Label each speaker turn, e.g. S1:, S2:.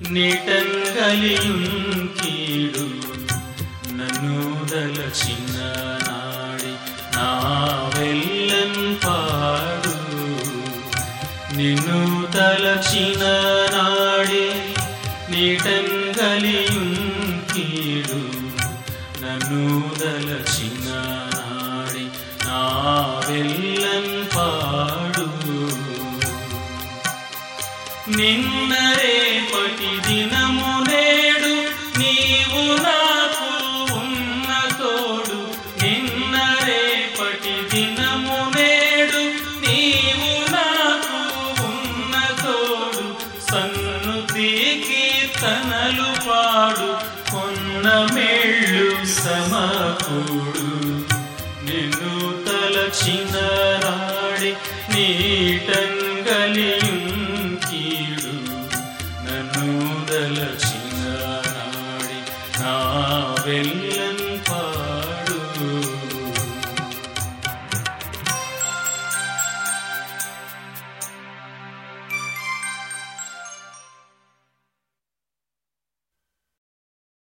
S1: నీటంగలియుంకీడు నన్ను దలచిన నాడి నా వెల్లన్ పాడు నిన్ను తలచిన నాడే నీటంగలియుంకీడు నన్ను దలచిన నాడి నా వెల్లన్ పాడు నిన్న రేపటి దినము నేడు నీవు నాకు ఉన్న తోడు నిన్న రేపటి దినము నేడు నీవు నాకు ఉన్న తోడు సన్నుతి కీర్తనలు పాడు కొన్న మేళ్ళు సమకూడు నిన్ను తలచిన నాడి నీట